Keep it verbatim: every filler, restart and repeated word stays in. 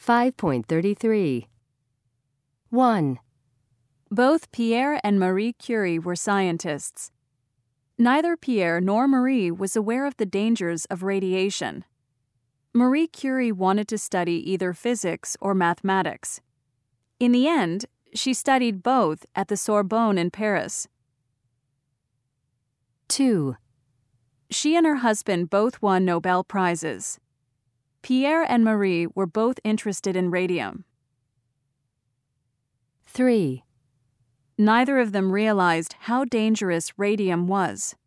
five point thirty-three. one. Both Pierre and Marie Curie were scientists. Neither Pierre nor Marie was aware of the dangers of radiation. Marie Curie wanted to study either physics or mathematics. In the end, she studied both at the Sorbonne in Paris. two. She and her husband both won Nobel Prizes. Pierre and Marie were both interested in radium. three. Neither of them realized how dangerous radium was.